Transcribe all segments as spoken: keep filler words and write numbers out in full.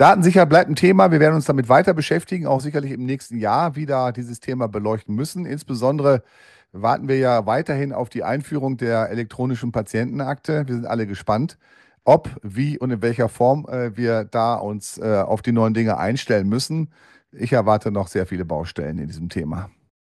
Datensicherheit bleibt ein Thema. Wir werden uns damit weiter beschäftigen, auch sicherlich im nächsten Jahr wieder dieses Thema beleuchten müssen. Insbesondere warten wir ja weiterhin auf die Einführung der elektronischen Patientenakte. Wir sind alle gespannt, ob, wie und in welcher Form äh, wir da uns äh, auf die neuen Dinge einstellen müssen. Ich erwarte noch sehr viele Baustellen in diesem Thema.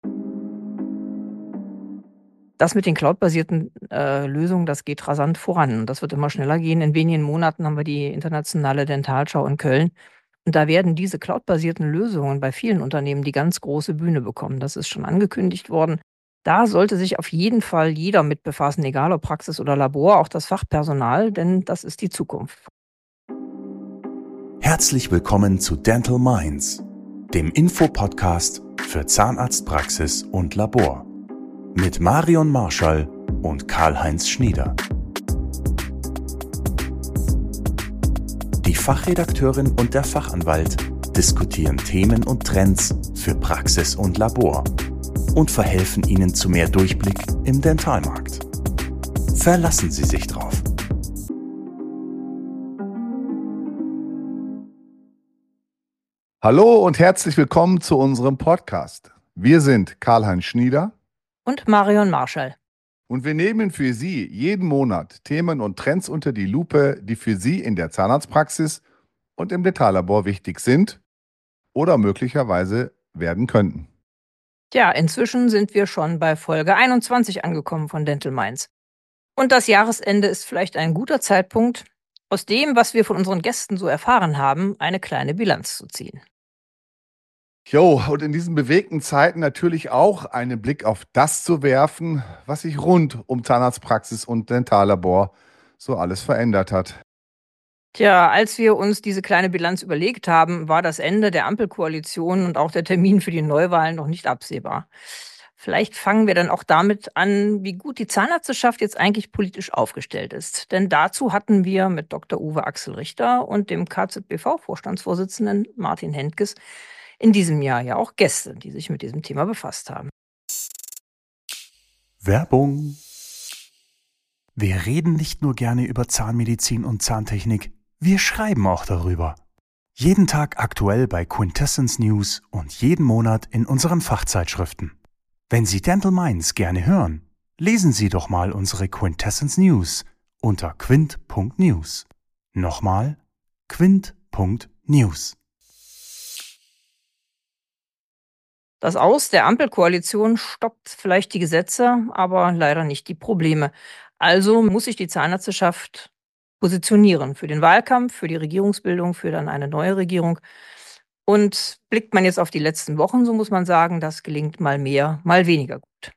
Das mit den cloudbasierten äh, Lösungen, das geht rasant voran. Das wird immer schneller gehen. In wenigen Monaten haben wir die internationale Dentalschau in Köln. Und da werden diese cloudbasierten Lösungen bei vielen Unternehmen die ganz große Bühne bekommen. Das ist schon angekündigt worden. Da sollte sich auf jeden Fall jeder mit befassen, egal ob Praxis oder Labor, auch das Fachpersonal, denn das ist die Zukunft. Herzlich willkommen zu Dental Minds, dem Infopodcast für Zahnarztpraxis und Labor. Mit Marion Marschall und Karl-Heinz Schnieder. Die Fachredakteurin und der Fachanwalt diskutieren Themen und Trends für Praxis und Labor und verhelfen Ihnen zu mehr Durchblick im Dentalmarkt. Verlassen Sie sich drauf. Hallo und herzlich willkommen zu unserem Podcast. Wir sind Karl-Heinz Schnieder und Marion Marschall. Und wir nehmen für Sie jeden Monat Themen und Trends unter die Lupe, die für Sie in der Zahnarztpraxis und im Dentallabor wichtig sind oder möglicherweise werden könnten. Tja, inzwischen sind wir schon bei Folge einundzwanzig angekommen von Dental Minds. Und das Jahresende ist vielleicht ein guter Zeitpunkt, aus dem, was wir von unseren Gästen so erfahren haben, eine kleine Bilanz zu ziehen. Jo, und in diesen bewegten Zeiten natürlich auch einen Blick auf das zu werfen, was sich rund um Zahnarztpraxis und Dentallabor so alles verändert hat. Tja, als wir uns diese kleine Bilanz überlegt haben, war das Ende der Ampelkoalition und auch der Termin für die Neuwahlen noch nicht absehbar. Vielleicht fangen wir dann auch damit an, wie gut die Zahnärzteschaft jetzt eigentlich politisch aufgestellt ist. Denn dazu hatten wir mit Doktor Uwe Axel Richter und dem K Z B V-Vorstandsvorsitzenden Martin Hentges in diesem Jahr ja auch Gäste, die sich mit diesem Thema befasst haben. Werbung. Wir reden nicht nur gerne über Zahnmedizin und Zahntechnik, wir schreiben auch darüber. Jeden Tag aktuell bei Quintessence News und jeden Monat in unseren Fachzeitschriften. Wenn Sie Dental Minds gerne hören, lesen Sie doch mal unsere Quintessence News unter quint punkt news. Nochmal quint punkt news. Das Aus der Ampelkoalition stoppt vielleicht die Gesetze, aber leider nicht die Probleme. Also muss sich die Zahnärzteschaft positionieren für den Wahlkampf, für die Regierungsbildung, für dann eine neue Regierung. Und blickt man jetzt auf die letzten Wochen, so muss man sagen, das gelingt mal mehr, mal weniger gut.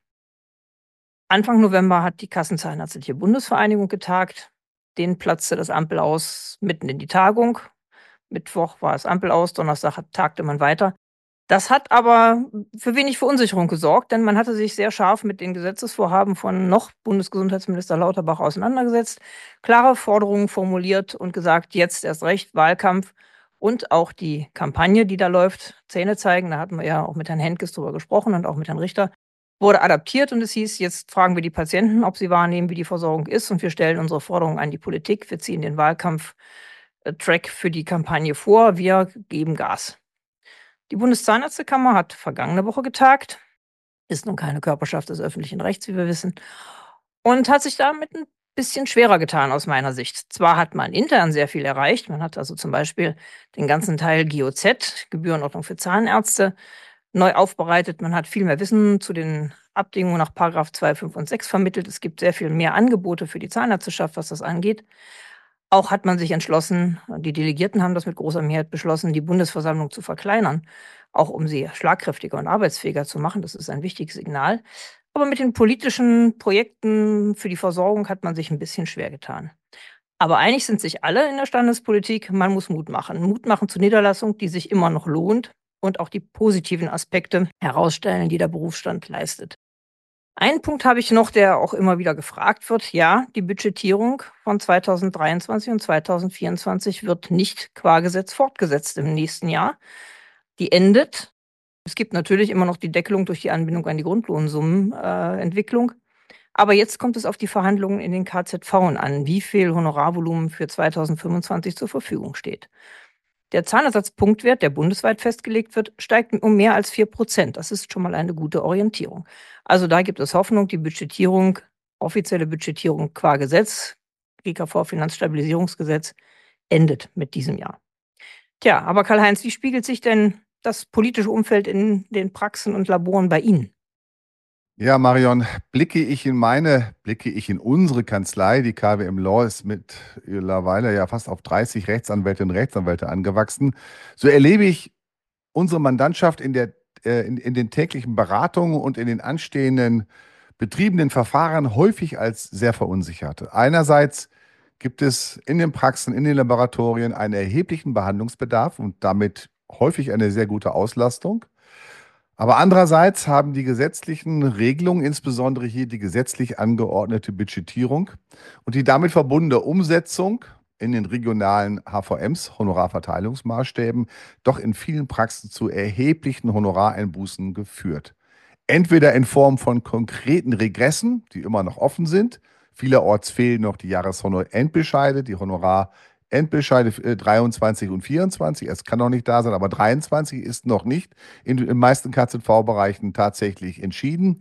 Anfang November hat die Kassenzahnärztliche Bundesvereinigung getagt. Denen platzte das Ampel aus mitten in die Tagung. Mittwoch war es Ampel aus, Donnerstag tagte man weiter. Das hat aber für wenig Verunsicherung gesorgt, denn man hatte sich sehr scharf mit den Gesetzesvorhaben von noch Bundesgesundheitsminister Lauterbach auseinandergesetzt, klare Forderungen formuliert und gesagt, jetzt erst recht Wahlkampf und auch die Kampagne, die da läuft, Zähne zeigen, da hatten wir ja auch mit Herrn Hentges drüber gesprochen und auch mit Herrn Richter, wurde adaptiert und es hieß, jetzt fragen wir die Patienten, ob sie wahrnehmen, wie die Versorgung ist und wir stellen unsere Forderungen an die Politik, wir ziehen den Wahlkampf-Track für die Kampagne vor, wir geben Gas. Die Bundeszahnärztekammer hat vergangene Woche getagt, ist nun keine Körperschaft des öffentlichen Rechts, wie wir wissen, und hat sich damit ein bisschen schwerer getan aus meiner Sicht. Zwar hat man intern sehr viel erreicht, man hat also zum Beispiel den ganzen Teil G O Z, Gebührenordnung für Zahnärzte, neu aufbereitet, man hat viel mehr Wissen zu den Abdingungen nach Paragraph zwei, fünf und sechs vermittelt, es gibt sehr viel mehr Angebote für die Zahnärzteschaft, was das angeht. Auch hat man sich entschlossen, die Delegierten haben das mit großer Mehrheit beschlossen, die Bundesversammlung zu verkleinern, auch um sie schlagkräftiger und arbeitsfähiger zu machen. Das ist ein wichtiges Signal. Aber mit den politischen Projekten für die Versorgung hat man sich ein bisschen schwer getan. Aber einig sind sich alle in der Standespolitik, man muss Mut machen. Mut machen zur Niederlassung, die sich immer noch lohnt und auch die positiven Aspekte herausstellen, die der Berufsstand leistet. Einen Punkt habe ich noch, der auch immer wieder gefragt wird. Ja, die Budgetierung von zweitausenddreiundzwanzig und zweitausendvierundzwanzig wird nicht qua Gesetz fortgesetzt im nächsten Jahr. Die endet. Es gibt natürlich immer noch die Deckelung durch die Anbindung an die Grundlohnsummenentwicklung. Äh, Aber jetzt kommt es auf die Verhandlungen in den K Z V an, wie viel Honorarvolumen für zweitausendfünfundzwanzig zur Verfügung steht. Der Zahnersatzpunktwert, der bundesweit festgelegt wird, steigt um mehr als vier Prozent. Das ist schon mal eine gute Orientierung. Also da gibt es Hoffnung, die Budgetierung, offizielle Budgetierung qua Gesetz, G K V Finanzstabilisierungsgesetz, endet mit diesem Jahr. Tja, aber Karl-Heinz, wie spiegelt sich denn das politische Umfeld in den Praxen und Laboren bei Ihnen? Ja, Marion, blicke ich in meine, blicke ich in unsere Kanzlei, die K W M Law ist mittlerweile ja fast auf dreißig Rechtsanwältinnen und Rechtsanwälte angewachsen, so erlebe ich unsere Mandantschaft in der, äh, in, in den täglichen Beratungen und in den anstehenden betriebenen Verfahren häufig als sehr verunsichert. Einerseits gibt es in den Praxen, in den Laboratorien einen erheblichen Behandlungsbedarf und damit häufig eine sehr gute Auslastung. Aber andererseits haben die gesetzlichen Regelungen, insbesondere hier die gesetzlich angeordnete Budgetierung und die damit verbundene Umsetzung in den regionalen H V Ms, Honorarverteilungsmaßstäben, doch in vielen Praxen zu erheblichen Honorareinbußen geführt. Entweder in Form von konkreten Regressen, die immer noch offen sind. Vielerorts fehlen noch die Jahreshonorendbescheide, die Honorarendbescheide äh, dreiundzwanzig und vierundzwanzig. Es kann noch nicht da sein, aber dreiundzwanzig ist noch nicht in den meisten K Z V-Bereichen tatsächlich entschieden.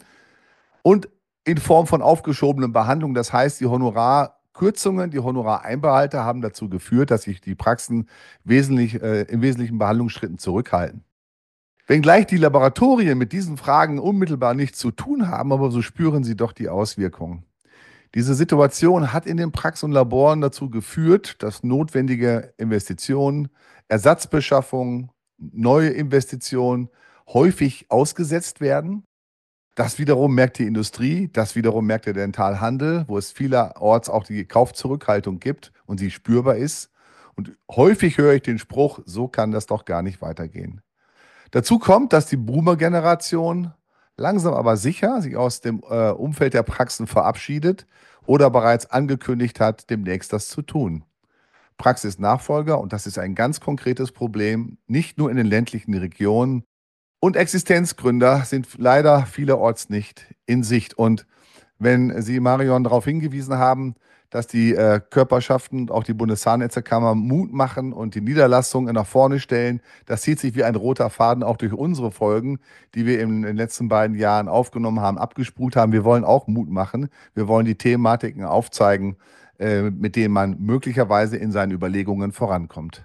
Und in Form von aufgeschobenen Behandlungen. Das heißt, die Honorarkürzungen, die Honorareinbehalte haben dazu geführt, dass sich die Praxen wesentlich, äh, in wesentlichen Behandlungsschritten zurückhalten. Wenngleich die Laboratorien mit diesen Fragen unmittelbar nichts zu tun haben, aber so spüren sie doch die Auswirkungen. Diese Situation hat in den Praxen und Laboren dazu geführt, dass notwendige Investitionen, Ersatzbeschaffungen, neue Investitionen häufig ausgesetzt werden. Das wiederum merkt die Industrie, das wiederum merkt der Dentalhandel, wo es vielerorts auch die Kaufzurückhaltung gibt und sie spürbar ist. Und häufig höre ich den Spruch, so kann das doch gar nicht weitergehen. Dazu kommt, dass die Boomer-Generation langsam aber sicher sich aus dem äh, Umfeld der Praxen verabschiedet oder bereits angekündigt hat, demnächst das zu tun. Praxisnachfolger, und das ist ein ganz konkretes Problem, nicht nur in den ländlichen Regionen, und Existenzgründer sind leider vielerorts nicht in Sicht. Und wenn Sie, Marion, darauf hingewiesen haben, dass die äh, Körperschaften und auch die Bundeszahnärztekammer Mut machen und die Niederlassungen nach vorne stellen, das zieht sich wie ein roter Faden auch durch unsere Folgen, die wir in den letzten beiden Jahren aufgenommen haben, abgespult haben. Wir wollen auch Mut machen. Wir wollen die Thematiken aufzeigen, äh, mit denen man möglicherweise in seinen Überlegungen vorankommt.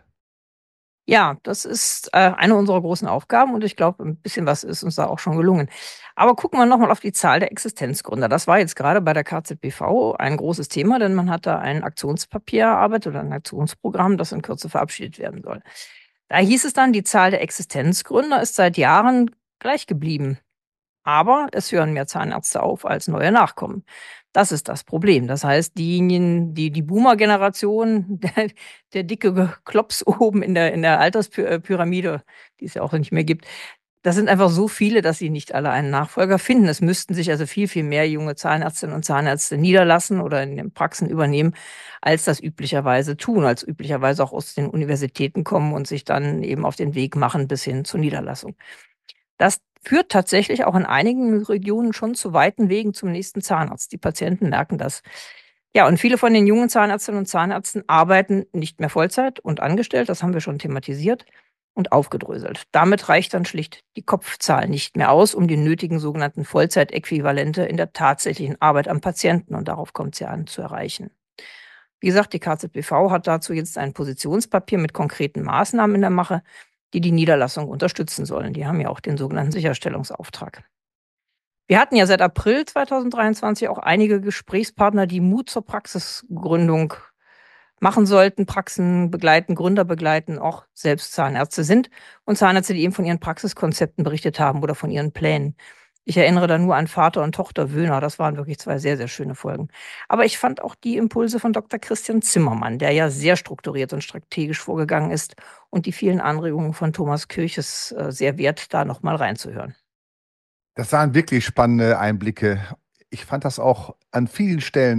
Ja, das ist äh, eine unserer großen Aufgaben und ich glaube, ein bisschen was ist uns da auch schon gelungen. Aber gucken wir nochmal auf die Zahl der Existenzgründer. Das war jetzt gerade bei der K Z B V ein großes Thema, denn man hat da ein Aktionspapier erarbeitet oder ein Aktionsprogramm, das in Kürze verabschiedet werden soll. Da hieß es dann, die Zahl der Existenzgründer ist seit Jahren gleich geblieben. Aber es hören mehr Zahnärzte auf, als neue nachkommen. Das ist das Problem. Das heißt, diejenigen, die, die Boomer-Generation, der, der dicke Klops oben in der, in der Alterspyramide, die es ja auch nicht mehr gibt, das sind einfach so viele, dass sie nicht alle einen Nachfolger finden. Es müssten sich also viel, viel mehr junge Zahnärztinnen und Zahnärzte niederlassen oder in den Praxen übernehmen, als das üblicherweise tun, als üblicherweise auch aus den Universitäten kommen und sich dann eben auf den Weg machen bis hin zur Niederlassung. Das führt tatsächlich auch in einigen Regionen schon zu weiten Wegen zum nächsten Zahnarzt. Die Patienten merken das. Ja, und viele von den jungen Zahnärztinnen und Zahnärzten arbeiten nicht mehr Vollzeit und angestellt, das haben wir schon thematisiert und aufgedröselt. Damit reicht dann schlicht die Kopfzahl nicht mehr aus, um die nötigen sogenannten Vollzeitäquivalente in der tatsächlichen Arbeit am Patienten, und darauf kommt es ja an, zu erreichen. Wie gesagt, die K Z B V hat dazu jetzt ein Positionspapier mit konkreten Maßnahmen in der Mache, die die Niederlassung unterstützen sollen. Die haben ja auch den sogenannten Sicherstellungsauftrag. Wir hatten ja seit April zweitausenddreiundzwanzig auch einige Gesprächspartner, die Mut zur Praxisgründung machen sollten, Praxen begleiten, Gründer begleiten, auch selbst Zahnärzte sind und Zahnärzte, die eben von ihren Praxiskonzepten berichtet haben oder von ihren Plänen. Ich erinnere da nur an Vater und Tochter Wöhner. Das waren wirklich zwei sehr, sehr schöne Folgen. Aber ich fand auch die Impulse von Doktor Christian Zimmermann, der ja sehr strukturiert und strategisch vorgegangen ist, und die vielen Anregungen von Thomas Kirches äh, sehr wert, da nochmal reinzuhören. Das waren wirklich spannende Einblicke. Ich fand das auch an vielen Stellen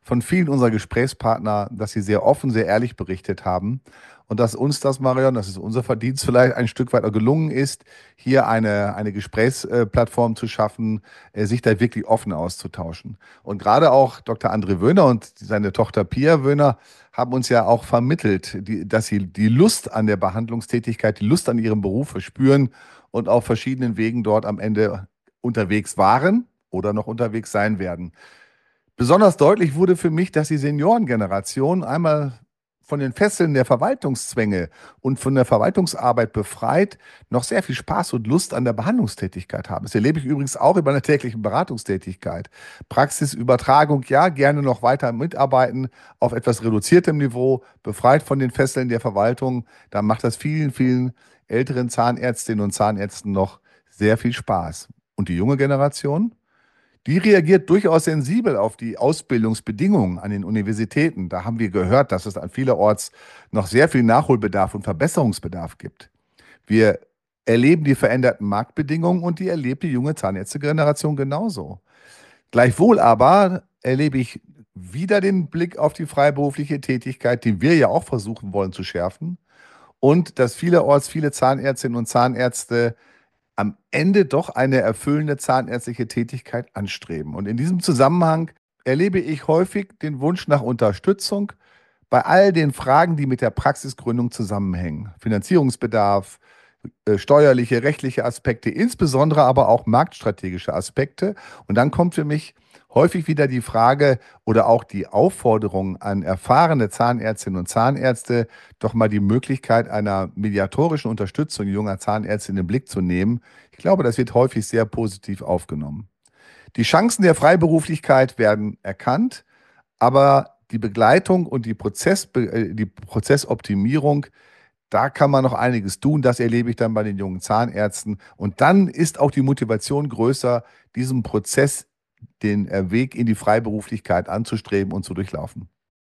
von vielen unserer Gesprächspartner, dass sie sehr offen, sehr ehrlich berichtet haben. Und dass uns das, Marion, das ist unser Verdienst, vielleicht ein Stück weit auch gelungen ist, hier eine, eine Gesprächsplattform zu schaffen, äh, sich da wirklich offen auszutauschen. Und gerade auch Doktor André Wöhner und seine Tochter Pia Wöhner haben uns ja auch vermittelt, die, dass sie die Lust an der Behandlungstätigkeit, die Lust an ihrem Beruf verspüren und auf verschiedenen Wegen dort am Ende unterwegs waren oder noch unterwegs sein werden. Besonders deutlich wurde für mich, dass die Seniorengeneration einmal von den Fesseln der Verwaltungszwänge und von der Verwaltungsarbeit befreit, noch sehr viel Spaß und Lust an der Behandlungstätigkeit haben. Das erlebe ich übrigens auch über eine tägliche Beratungstätigkeit. Praxisübertragung, ja, gerne noch weiter mitarbeiten auf etwas reduziertem Niveau, befreit von den Fesseln der Verwaltung. Da macht das vielen, vielen älteren Zahnärztinnen und Zahnärzten noch sehr viel Spaß. Und die junge Generation? Die reagiert durchaus sensibel auf die Ausbildungsbedingungen an den Universitäten. Da haben wir gehört, dass es an vielerorts noch sehr viel Nachholbedarf und Verbesserungsbedarf gibt. Wir erleben die veränderten Marktbedingungen und die erlebt die junge Zahnärztegeneration genauso. Gleichwohl aber erlebe ich wieder den Blick auf die freiberufliche Tätigkeit, den wir ja auch versuchen wollen zu schärfen. Und dass vielerorts viele Zahnärztinnen und Zahnärzte am Ende doch eine erfüllende zahnärztliche Tätigkeit anstreben. Und in diesem Zusammenhang erlebe ich häufig den Wunsch nach Unterstützung bei all den Fragen, die mit der Praxisgründung zusammenhängen. Finanzierungsbedarf, äh, steuerliche, rechtliche Aspekte, insbesondere aber auch marktstrategische Aspekte. Und dann kommt für mich häufig wieder die Frage oder auch die Aufforderung an erfahrene Zahnärztinnen und Zahnärzte, doch mal die Möglichkeit einer mediatorischen Unterstützung junger Zahnärzte in den Blick zu nehmen. Ich glaube, das wird häufig sehr positiv aufgenommen. Die Chancen der Freiberuflichkeit werden erkannt, aber die Begleitung und die, Prozess, die Prozessoptimierung, da kann man noch einiges tun. Das erlebe ich dann bei den jungen Zahnärzten. Und dann ist auch die Motivation größer, diesen Prozess, den Weg in die Freiberuflichkeit anzustreben und zu durchlaufen.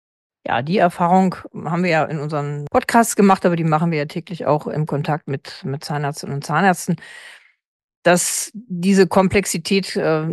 Ja, die Erfahrung haben wir ja in unseren Podcasts gemacht, aber die machen wir ja täglich auch im Kontakt mit, mit Zahnärztinnen und Zahnärzten, dass diese Komplexität äh,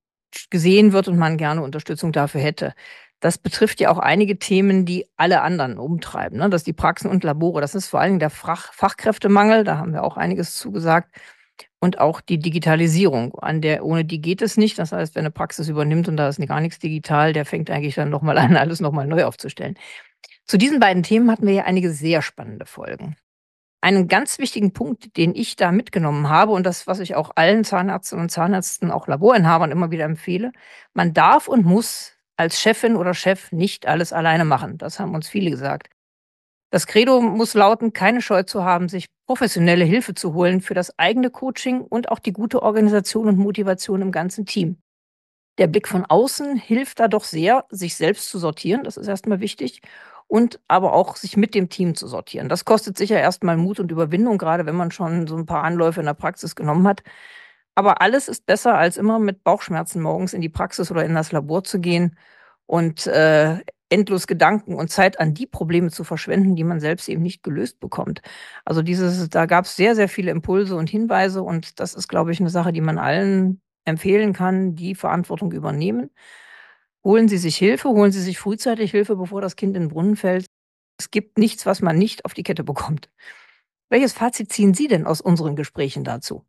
gesehen wird und man gerne Unterstützung dafür hätte. Das betrifft ja auch einige Themen, die alle anderen umtreiben. Ne? Das ist die Praxen und Labore. Das ist vor allem der Fach Fachkräftemangel. Da haben wir auch einiges zugesagt. Und auch die Digitalisierung, an der, ohne die geht es nicht. Das heißt, wenn eine Praxis übernimmt und da ist gar nichts digital, der fängt eigentlich dann nochmal an, alles nochmal neu aufzustellen. Zu diesen beiden Themen hatten wir ja einige sehr spannende Folgen. Einen ganz wichtigen Punkt, den ich da mitgenommen habe und das, was ich auch allen Zahnärztinnen und Zahnärzten, auch Laborinhabern immer wieder empfehle, man darf und muss als Chefin oder Chef nicht alles alleine machen. Das haben uns viele gesagt. Das Credo muss lauten, keine Scheu zu haben, sich professionelle Hilfe zu holen für das eigene Coaching und auch die gute Organisation und Motivation im ganzen Team. Der Blick von außen hilft da doch sehr, sich selbst zu sortieren, das ist erstmal wichtig, und aber auch sich mit dem Team zu sortieren. Das kostet sicher erstmal Mut und Überwindung, gerade wenn man schon so ein paar Anläufe in der Praxis genommen hat. Aber alles ist besser, als immer mit Bauchschmerzen morgens in die Praxis oder in das Labor zu gehen und äh, endlos Gedanken und Zeit an die Probleme zu verschwenden, die man selbst eben nicht gelöst bekommt. Also dieses, da gab es sehr, sehr viele Impulse und Hinweise und das ist, glaube ich, eine Sache, die man allen empfehlen kann, die Verantwortung übernehmen. Holen Sie sich Hilfe, holen Sie sich frühzeitig Hilfe, bevor das Kind in den Brunnen fällt. Es gibt nichts, was man nicht auf die Kette bekommt. Welches Fazit ziehen Sie denn aus unseren Gesprächen dazu?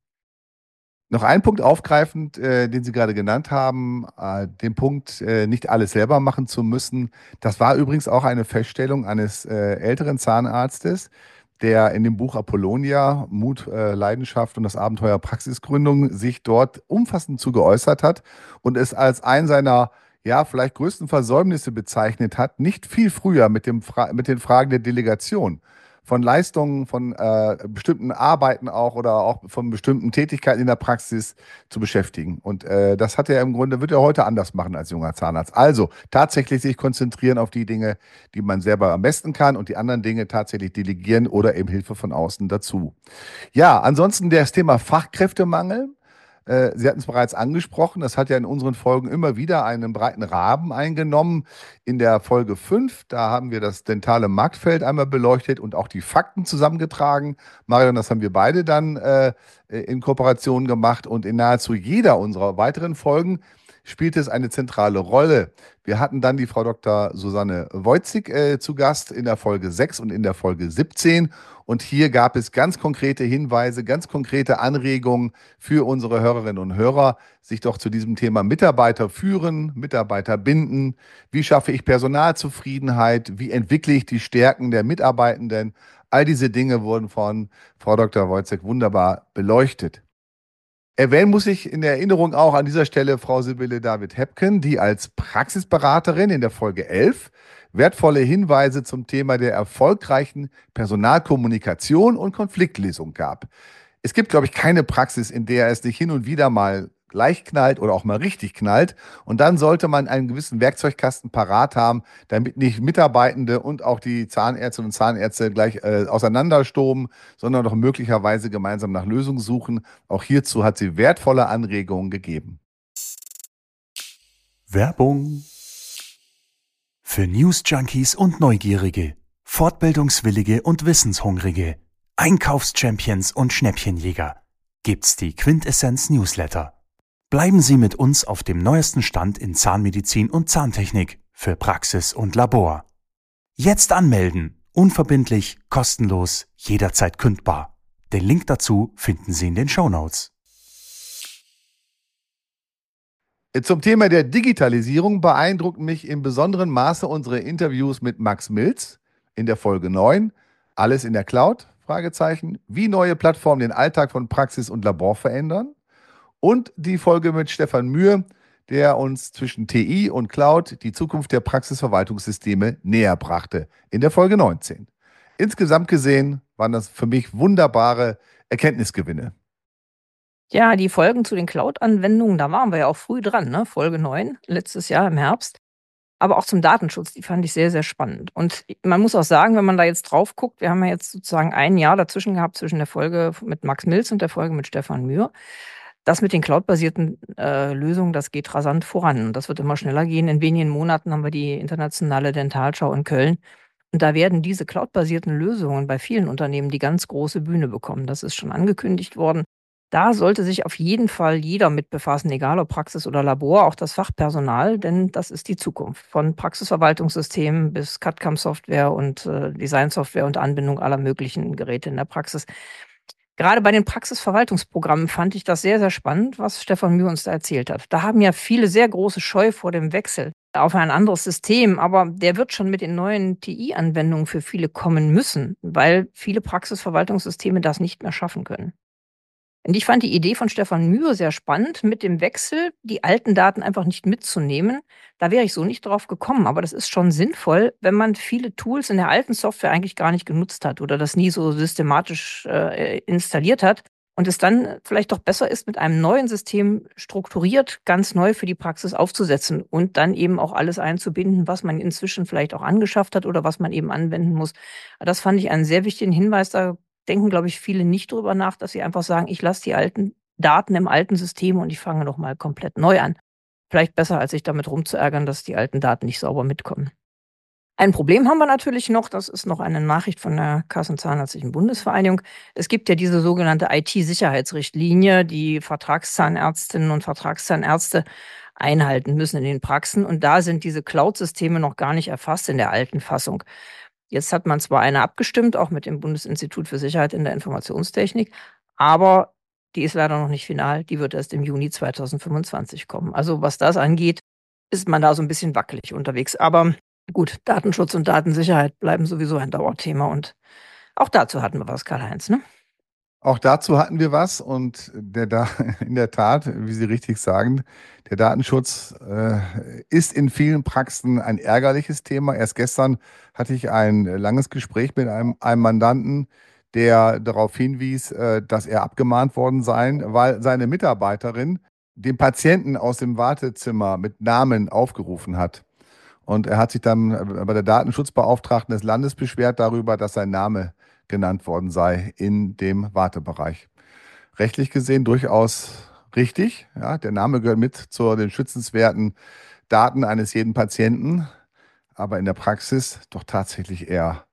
Noch ein Punkt aufgreifend, äh, den Sie gerade genannt haben, äh, den Punkt, äh, nicht alles selber machen zu müssen. Das war übrigens auch eine Feststellung eines äh, älteren Zahnarztes, der in dem Buch Apollonia, Mut, äh, Leidenschaft und das Abenteuer Praxisgründung sich dort umfassend zu geäußert hat und es als einen seiner, ja, vielleicht größten Versäumnisse bezeichnet hat, nicht viel früher mit dem Fra mit den Fragen der Delegation von Leistungen, von äh, bestimmten Arbeiten auch oder auch von bestimmten Tätigkeiten in der Praxis zu beschäftigen. Und äh, das hat er im Grunde, wird er heute anders machen als junger Zahnarzt. Also tatsächlich sich konzentrieren auf die Dinge, die man selber am besten kann und die anderen Dinge tatsächlich delegieren oder eben Hilfe von außen dazu. Ja, ansonsten das Thema Fachkräftemangel. Sie hatten es bereits angesprochen, das hat ja in unseren Folgen immer wieder einen breiten Rahmen eingenommen. In der Folge fünf, da haben wir das dentale Marktfeld einmal beleuchtet und auch die Fakten zusammengetragen. Marion, das haben wir beide dann äh, in Kooperation gemacht und in nahezu jeder unserer weiteren Folgen spielte es eine zentrale Rolle. Wir hatten dann die Frau Doktor Susanne Wojcik äh, zu Gast in der Folge sechs und in der Folge siebzehn. Und hier gab es ganz konkrete Hinweise, ganz konkrete Anregungen für unsere Hörerinnen und Hörer, sich doch zu diesem Thema Mitarbeiter führen, Mitarbeiter binden. Wie schaffe ich Personalzufriedenheit? Wie entwickle ich die Stärken der Mitarbeitenden? All diese Dinge wurden von Frau Doktor Wojcik wunderbar beleuchtet. Erwähnen muss ich in der Erinnerung auch an dieser Stelle Frau Sibylle David-Hepken, die als Praxisberaterin in der Folge elf wertvolle Hinweise zum Thema der erfolgreichen Personalkommunikation und Konfliktlösung gab. Es gibt, glaube ich, keine Praxis, in der es nicht hin und wieder mal gleich knallt oder auch mal richtig knallt. Und dann sollte man einen gewissen Werkzeugkasten parat haben, damit nicht Mitarbeitende und auch die Zahnärzte und Zahnärzte gleich äh, auseinanderstoben, sondern doch möglicherweise gemeinsam nach Lösungen suchen. Auch hierzu hat sie wertvolle Anregungen gegeben. Werbung für News-Junkies und Neugierige, Fortbildungswillige und Wissenshungrige, Einkaufschampions und Schnäppchenjäger gibt's die Quintessenz Newsletter. Bleiben Sie mit uns auf dem neuesten Stand in Zahnmedizin und Zahntechnik für Praxis und Labor. Jetzt anmelden, unverbindlich, kostenlos, jederzeit kündbar. Den Link dazu finden Sie in den Shownotes. Zum Thema der Digitalisierung beeindrucken mich in besonderem Maße unsere Interviews mit Max Milz in der Folge neun. Alles in der Cloud? Fragezeichen. Wie neue Plattformen den Alltag von Praxis und Labor verändern. Und die Folge mit Stefan Mühe, der uns zwischen T I und Cloud die Zukunft der Praxisverwaltungssysteme näher brachte, in der Folge neunzehn. Insgesamt gesehen waren das für mich wunderbare Erkenntnisgewinne. Ja, die Folgen zu den Cloud-Anwendungen, da waren wir ja auch früh dran, ne? Folge neun, letztes Jahr im Herbst. Aber auch zum Datenschutz, die fand ich sehr, sehr spannend. Und man muss auch sagen, wenn man da jetzt drauf guckt, wir haben ja jetzt sozusagen ein Jahr dazwischen gehabt zwischen der Folge mit Max Milz und der Folge mit Stefan Mühr. Das mit den cloudbasierten äh, Lösungen, das geht rasant voran. Und das wird immer schneller gehen. In wenigen Monaten haben wir die internationale Dentalschau in Köln. Und da werden diese cloudbasierten Lösungen bei vielen Unternehmen die ganz große Bühne bekommen. Das ist schon angekündigt worden. Da sollte sich auf jeden Fall jeder mit befassen, egal ob Praxis oder Labor, auch das Fachpersonal, denn das ist die Zukunft. Von Praxisverwaltungssystemen bis C A D-C A M-Software und äh, Designsoftware und Anbindung aller möglichen Geräte in der Praxis. Gerade bei den Praxisverwaltungsprogrammen fand ich das sehr, sehr spannend, was Stefan Mühr uns da erzählt hat. Da haben ja viele sehr große Scheu vor dem Wechsel auf ein anderes System, aber der wird schon mit den neuen T I-Anwendungen für viele kommen müssen, weil viele Praxisverwaltungssysteme das nicht mehr schaffen können. Und ich fand die Idee von Stefan Mühr sehr spannend, mit dem Wechsel die alten Daten einfach nicht mitzunehmen. Da wäre ich so nicht drauf gekommen, aber das ist schon sinnvoll, wenn man viele Tools in der alten Software eigentlich gar nicht genutzt hat oder das nie so systematisch äh, installiert hat und es dann vielleicht doch besser ist, mit einem neuen System strukturiert, ganz neu für die Praxis aufzusetzen und dann eben auch alles einzubinden, was man inzwischen vielleicht auch angeschafft hat oder was man eben anwenden muss. Das fand ich einen sehr wichtigen Hinweis. Da denken, glaube ich, viele nicht drüber nach, dass sie einfach sagen, ich lasse die alten Daten im alten System und ich fange nochmal komplett neu an. Vielleicht besser, als sich damit rumzuärgern, dass die alten Daten nicht sauber mitkommen. Ein Problem haben wir natürlich noch, das ist noch eine Nachricht von der Kassen- und Zahnärztlichen Bundesvereinigung. Es gibt ja diese sogenannte I T-Sicherheitsrichtlinie, die Vertragszahnärztinnen und Vertragszahnärzte einhalten müssen in den Praxen. Und da sind diese Cloud-Systeme noch gar nicht erfasst in der alten Fassung. Jetzt hat man zwar eine abgestimmt, auch mit dem Bundesinstitut für Sicherheit in der Informationstechnik, aber die ist leider noch nicht final. Die wird erst im Juni zweitausendfünfundzwanzig kommen. Also was das angeht, ist man da so ein bisschen wackelig unterwegs. Aber gut, Datenschutz und Datensicherheit bleiben sowieso ein Dauerthema. Und auch dazu hatten wir was, Karl-Heinz, ne? Auch dazu hatten wir was und der da in der Tat, wie Sie richtig sagen, der Datenschutz äh, ist in vielen Praxen ein ärgerliches Thema. Erst gestern hatte ich ein langes Gespräch mit einem, einem Mandanten, der darauf hinwies, äh, dass er abgemahnt worden sei, weil seine Mitarbeiterin den Patienten aus dem Wartezimmer mit Namen aufgerufen hat. Und er hat sich dann bei der Datenschutzbeauftragten des Landes beschwert darüber, dass sein Name genannt worden sei in dem Wartebereich. Rechtlich gesehen durchaus richtig. Ja, der Name gehört mit zu den schützenswerten Daten eines jeden Patienten, aber in der Praxis doch tatsächlich eher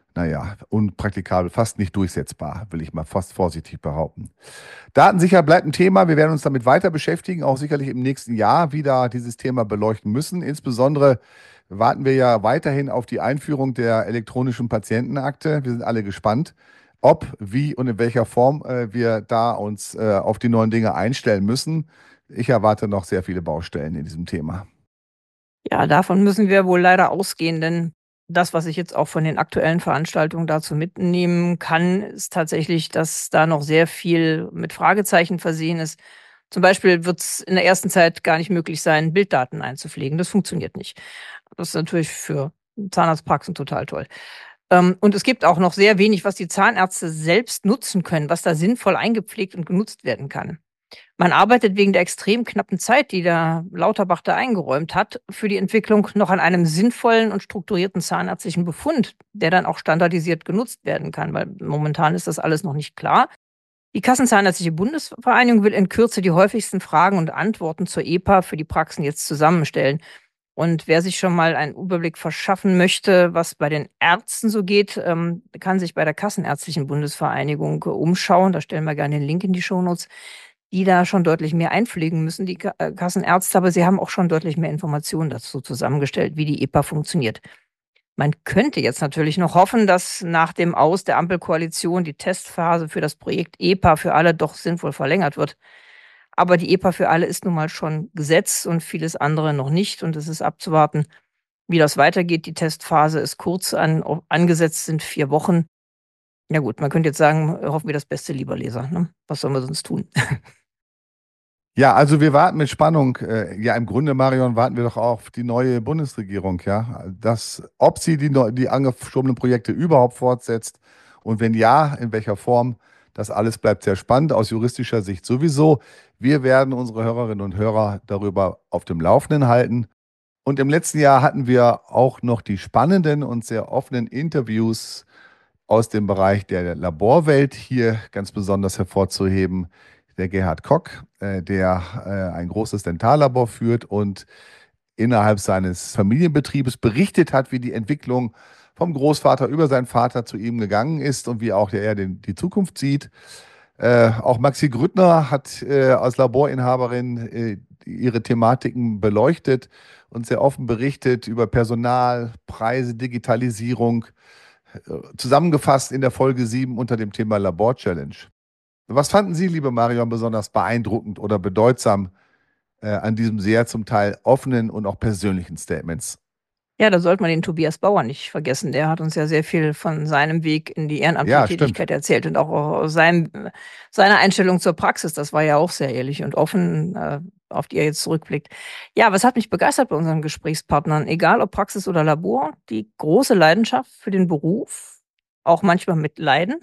naja, unpraktikabel, fast nicht durchsetzbar, will ich mal fast vorsichtig behaupten. Datensicherheit bleibt ein Thema. Wir werden uns damit weiter beschäftigen, auch sicherlich im nächsten Jahr wieder dieses Thema beleuchten müssen. Insbesondere warten wir ja weiterhin auf die Einführung der elektronischen Patientenakte. Wir sind alle gespannt, ob, wie und in welcher Form äh, wir da uns äh, auf die neuen Dinge einstellen müssen. Ich erwarte noch sehr viele Baustellen in diesem Thema. Ja, davon müssen wir wohl leider ausgehen, denn das, was ich jetzt auch von den aktuellen Veranstaltungen dazu mitnehmen kann, ist tatsächlich, dass da noch sehr viel mit Fragezeichen versehen ist. Zum Beispiel wird es in der ersten Zeit gar nicht möglich sein, Bilddaten einzupflegen. Das funktioniert nicht. Das ist natürlich für Zahnarztpraxen total toll. Ähm, und es gibt auch noch sehr wenig, was die Zahnärzte selbst nutzen können, was da sinnvoll eingepflegt und genutzt werden kann. Man arbeitet wegen der extrem knappen Zeit, die der Lauterbach da eingeräumt hat, für die Entwicklung noch an einem sinnvollen und strukturierten zahnärztlichen Befund, der dann auch standardisiert genutzt werden kann, weil momentan ist das alles noch nicht klar. Die Kassenzahnärztliche Bundesvereinigung will in Kürze die häufigsten Fragen und Antworten zur E P A für die Praxen jetzt zusammenstellen. Und wer sich schon mal einen Überblick verschaffen möchte, was bei den Ärzten so geht, ähm, kann sich bei der Kassenärztlichen Bundesvereinigung äh, umschauen. Da stellen wir gerne den Link in die Shownotes, die da schon deutlich mehr einpflegen müssen, die Ka- äh, Kassenärzte. Aber sie haben auch schon deutlich mehr Informationen dazu zusammengestellt, wie die E P A funktioniert. Man könnte jetzt natürlich noch hoffen, dass nach dem Aus der Ampelkoalition die Testphase für das Projekt E P A für alle doch sinnvoll verlängert wird. Aber die E P A für alle ist nun mal schon Gesetz und vieles andere noch nicht. Und es ist abzuwarten, wie das weitergeht. Die Testphase ist kurz an, angesetzt, sind vier Wochen. Ja gut, man könnte jetzt sagen, hoffen wir das Beste, lieber Leser. Ne? Was sollen wir sonst tun? Ja, also wir warten mit Spannung. Äh, ja, im Grunde, Marion, warten wir doch auf die neue Bundesregierung, ja. Das, ob sie die, neu- die angeschobenen Projekte überhaupt fortsetzt und wenn ja, in welcher Form, das alles bleibt sehr spannend, aus juristischer Sicht sowieso. Wir werden unsere Hörerinnen und Hörer darüber auf dem Laufenden halten. Und im letzten Jahr hatten wir auch noch die spannenden und sehr offenen Interviews aus dem Bereich der Laborwelt hier ganz besonders hervorzuheben. Der Gerhard Kock, äh, der äh, ein großes Dentallabor führt und innerhalb seines Familienbetriebes berichtet hat, wie die Entwicklung vom Großvater über seinen Vater zu ihm gegangen ist und wie auch er den, die Zukunft sieht. Äh, auch Maxi Grüttner hat äh, als Laborinhaberin äh, ihre Thematiken beleuchtet und sehr offen berichtet über Personal, Preise, Digitalisierung, äh, zusammengefasst in der Folge sieben unter dem Thema Labor Challenge. Was fanden Sie, liebe Marion, besonders beeindruckend oder bedeutsam äh, an diesem sehr zum Teil offenen und auch persönlichen Statements? Ja, da sollte man den Tobias Bauer nicht vergessen. Der hat uns ja sehr viel von seinem Weg in die ehrenamtliche Ja, stimmt. Tätigkeit erzählt und auch aus seinem, seiner Einstellung zur Praxis. Das war ja auch sehr ehrlich und offen, äh, auf die er jetzt zurückblickt. Ja, was hat mich begeistert bei unseren Gesprächspartnern? Egal ob Praxis oder Labor, die große Leidenschaft für den Beruf, auch manchmal mit Leiden.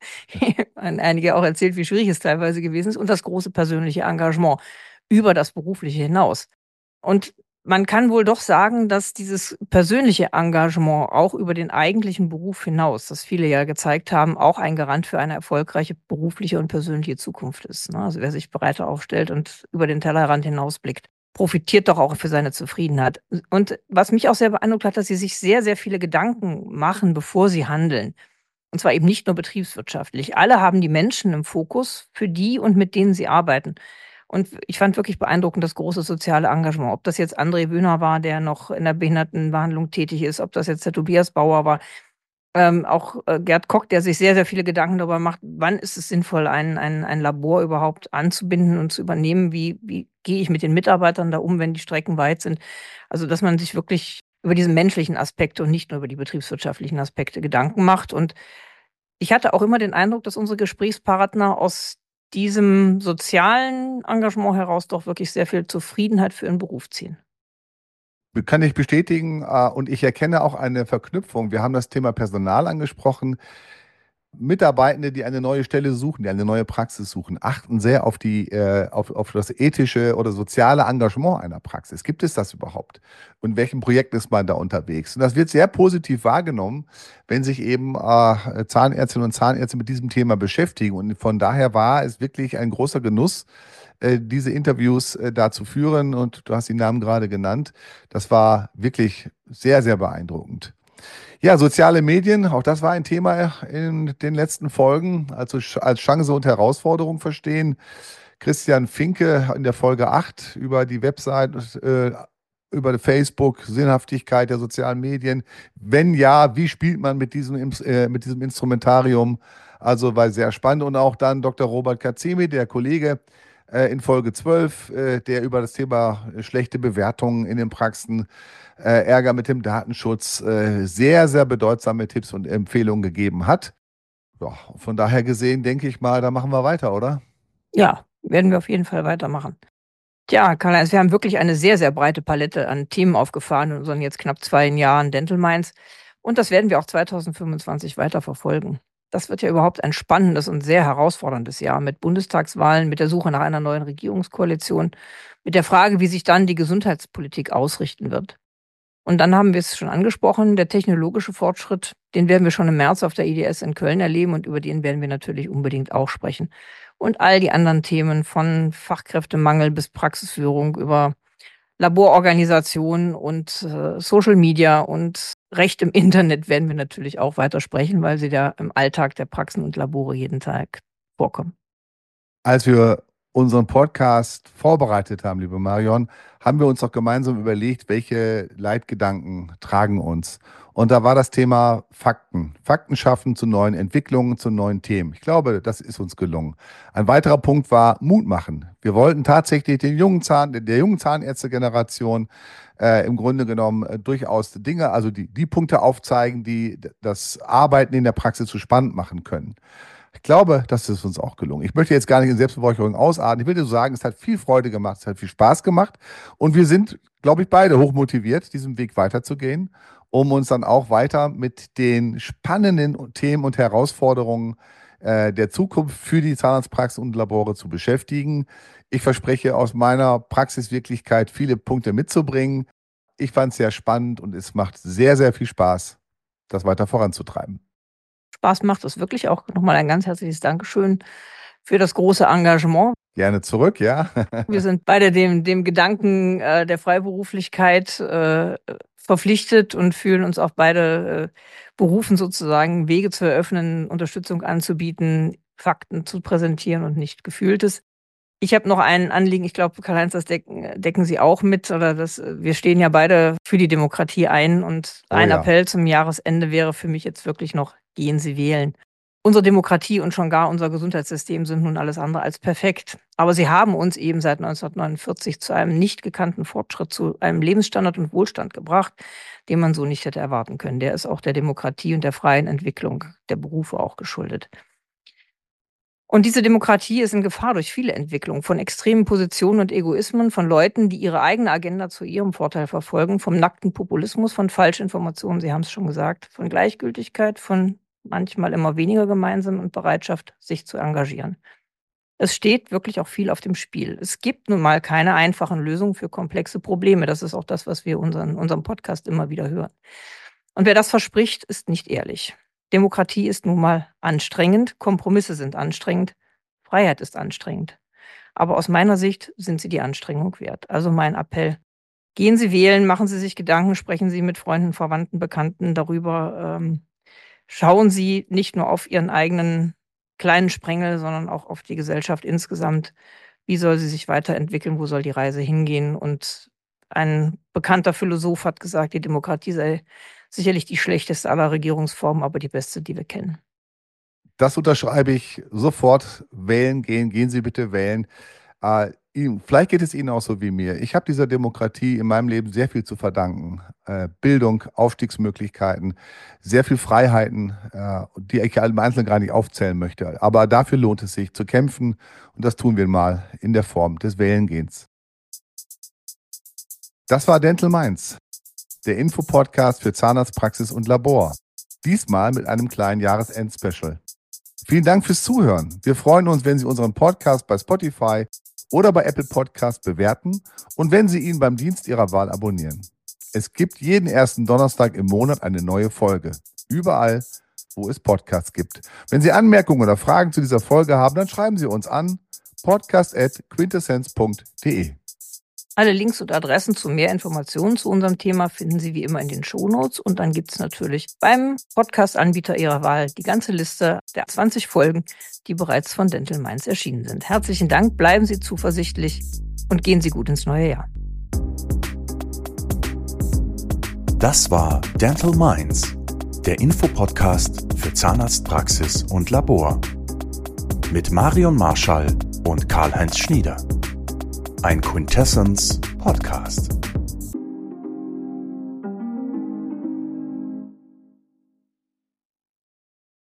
Einige auch erzählt, wie schwierig es teilweise gewesen ist und das große persönliche Engagement über das Berufliche hinaus. Und man kann wohl doch sagen, dass dieses persönliche Engagement auch über den eigentlichen Beruf hinaus, das viele ja gezeigt haben, auch ein Garant für eine erfolgreiche berufliche und persönliche Zukunft ist. Ne? Also wer sich breiter aufstellt und über den Tellerrand hinausblickt, profitiert doch auch für seine Zufriedenheit. Und was mich auch sehr beeindruckt hat, dass sie sich sehr, sehr viele Gedanken machen, bevor sie handeln. Und zwar eben nicht nur betriebswirtschaftlich. Alle haben die Menschen im Fokus, für die und mit denen sie arbeiten. Und ich fand wirklich beeindruckend das große soziale Engagement. Ob das jetzt André Wöhner war, der noch in der Behindertenbehandlung tätig ist, ob das jetzt der Tobias Bauer war, ähm, auch äh, Gerd Kock, der sich sehr, sehr viele Gedanken darüber macht, wann ist es sinnvoll, ein, ein, ein Labor überhaupt anzubinden und zu übernehmen, wie, wie gehe ich mit den Mitarbeitern da um, wenn die Strecken weit sind. Also, dass man sich wirklich über diesen menschlichen Aspekt und nicht nur über die betriebswirtschaftlichen Aspekte Gedanken macht. Und ich hatte auch immer den Eindruck, dass unsere Gesprächspartner aus diesem sozialen Engagement heraus doch wirklich sehr viel Zufriedenheit für ihren Beruf ziehen. Kann ich bestätigen, äh, und ich erkenne auch eine Verknüpfung. Wir haben das Thema Personal angesprochen. Mitarbeitende, die eine neue Stelle suchen, die eine neue Praxis suchen, achten sehr auf die, äh, auf, auf das ethische oder soziale Engagement einer Praxis. Gibt es das überhaupt? Und in welchen Projekten ist man da unterwegs? Und das wird sehr positiv wahrgenommen, wenn sich eben äh, Zahnärztinnen und Zahnärzte mit diesem Thema beschäftigen. Und von daher war es wirklich ein großer Genuss, äh, diese Interviews äh, da zu führen. Und du hast die Namen gerade genannt. Das war wirklich sehr, sehr beeindruckend. Ja, soziale Medien, auch das war ein Thema in den letzten Folgen, also als Chance und Herausforderung verstehen. Christian Finke in der Folge acht über die Website, äh, über Facebook, Sinnhaftigkeit der sozialen Medien. Wenn ja, wie spielt man mit diesem, äh, mit diesem Instrumentarium? Also war sehr spannend. Und auch dann Doktor Robert Kazemi, der Kollege, äh, in Folge zwölf, äh, der über das Thema äh, schlechte Bewertungen in den Praxen, äh, Ärger mit dem Datenschutz, äh, sehr, sehr bedeutsame Tipps und Empfehlungen gegeben hat. Ja, von daher gesehen, denke ich mal, da machen wir weiter, oder? Ja, werden wir auf jeden Fall weitermachen. Tja, Karl-Heinz, wir haben wirklich eine sehr, sehr breite Palette an Themen aufgefahren in unseren jetzt knapp zwei Jahren Dental Minds. Und das werden wir auch zweitausendfünfundzwanzig weiter verfolgen. Das wird ja überhaupt ein spannendes und sehr herausforderndes Jahr mit Bundestagswahlen, mit der Suche nach einer neuen Regierungskoalition, mit der Frage, wie sich dann die Gesundheitspolitik ausrichten wird. Und dann haben wir es schon angesprochen, der technologische Fortschritt, den werden wir schon im März auf der I D S in Köln erleben und über den werden wir natürlich unbedingt auch sprechen. Und all die anderen Themen von Fachkräftemangel bis Praxisführung über Labororganisation und äh, Social Media und Recht im Internet werden wir natürlich auch weiter sprechen, weil sie da im Alltag der Praxen und Labore jeden Tag vorkommen. Als wir unseren Podcast vorbereitet haben, liebe Marion, haben wir uns doch gemeinsam überlegt, welche Leitgedanken tragen uns. Und da war das Thema Fakten. Fakten schaffen zu neuen Entwicklungen, zu neuen Themen. Ich glaube, das ist uns gelungen. Ein weiterer Punkt war Mut machen. Wir wollten tatsächlich den jungen Zahn, der jungen Zahnärztegeneration äh, im Grunde genommen äh, durchaus Dinge, also die, die Punkte aufzeigen, die das Arbeiten in der Praxis so spannend machen können. Ich glaube, das ist uns auch gelungen. Ich möchte jetzt gar nicht in Selbstbeweihräucherung ausarten. Ich will dir so sagen, es hat viel Freude gemacht, es hat viel Spaß gemacht. Und wir sind, glaube ich, beide hochmotiviert, diesen Weg weiterzugehen, um uns dann auch weiter mit den spannenden Themen und Herausforderungen äh, der Zukunft für die Zahnarztpraxen und Labore zu beschäftigen. Ich verspreche aus meiner Praxiswirklichkeit viele Punkte mitzubringen. Ich fand es sehr spannend und es macht sehr, sehr viel Spaß, das weiter voranzutreiben. Spaß macht es wirklich auch. Nochmal ein ganz herzliches Dankeschön für das große Engagement. Gerne zurück, ja. Wir sind beide dem, dem Gedanken äh, der Freiberuflichkeit äh, verpflichtet und fühlen uns auch beide äh, berufen, sozusagen Wege zu eröffnen, Unterstützung anzubieten, Fakten zu präsentieren und nicht Gefühltes. Ich habe noch ein Anliegen, ich glaube, Karl-Heinz, das decken, decken Sie auch mit, oder das, wir stehen ja beide für die Demokratie ein und Oh ein ja. Appell zum Jahresende wäre für mich jetzt wirklich noch, gehen Sie wählen. Unsere Demokratie und schon gar unser Gesundheitssystem sind nun alles andere als perfekt. Aber sie haben uns eben seit neunzehnhundertneunundvierzig zu einem nicht gekannten Fortschritt, zu einem Lebensstandard und Wohlstand gebracht, den man so nicht hätte erwarten können. Der ist auch der Demokratie und der freien Entwicklung der Berufe auch geschuldet. Und diese Demokratie ist in Gefahr durch viele Entwicklungen von extremen Positionen und Egoismen, von Leuten, die ihre eigene Agenda zu ihrem Vorteil verfolgen, vom nackten Populismus, von Falschinformationen, Sie haben es schon gesagt, von Gleichgültigkeit, von manchmal immer weniger Gemeinsam und Bereitschaft, sich zu engagieren. Es steht wirklich auch viel auf dem Spiel. Es gibt nun mal keine einfachen Lösungen für komplexe Probleme. Das ist auch das, was wir in unserem Podcast immer wieder hören. Und wer das verspricht, ist nicht ehrlich. Demokratie ist nun mal anstrengend, Kompromisse sind anstrengend, Freiheit ist anstrengend. Aber aus meiner Sicht sind sie die Anstrengung wert. Also mein Appell, gehen Sie wählen, machen Sie sich Gedanken, sprechen Sie mit Freunden, Verwandten, Bekannten darüber. Ähm, schauen Sie nicht nur auf Ihren eigenen kleinen Sprengel, sondern auch auf die Gesellschaft insgesamt. Wie soll sie sich weiterentwickeln? Wo soll die Reise hingehen? Und ein bekannter Philosoph hat gesagt, die Demokratie sei sicherlich die schlechteste aller Regierungsformen, aber die beste, die wir kennen. Das unterschreibe ich sofort. Wählen gehen, gehen Sie bitte wählen. Äh, Ihnen, vielleicht geht es Ihnen auch so wie mir. Ich habe dieser Demokratie in meinem Leben sehr viel zu verdanken. Äh, Bildung, Aufstiegsmöglichkeiten, sehr viel Freiheiten, äh, die ich im Einzelnen gar nicht aufzählen möchte. Aber dafür lohnt es sich zu kämpfen und das tun wir mal in der Form des Wählengehens. Das war Dental Minds, der Infopodcast für Zahnarztpraxis und Labor. Diesmal mit einem kleinen Jahresend-Special. Vielen Dank fürs Zuhören. Wir freuen uns, wenn Sie unseren Podcast bei Spotify oder bei Apple Podcast bewerten und wenn Sie ihn beim Dienst Ihrer Wahl abonnieren. Es gibt jeden ersten Donnerstag im Monat eine neue Folge. Überall, wo es Podcasts gibt. Wenn Sie Anmerkungen oder Fragen zu dieser Folge haben, dann schreiben Sie uns an podcast at quintessenz punkt de. Alle Links und Adressen zu mehr Informationen zu unserem Thema finden Sie wie immer in den Shownotes. Und dann gibt es natürlich beim Podcast-Anbieter Ihrer Wahl die ganze Liste der zwanzig Folgen, die bereits von Dental Minds erschienen sind. Herzlichen Dank, bleiben Sie zuversichtlich und gehen Sie gut ins neue Jahr. Das war Dental Minds, der Infopodcast für Zahnarztpraxis und Labor. Mit Marion Marschall und Karl-Heinz Schnieder. Ein Quintessence Podcast.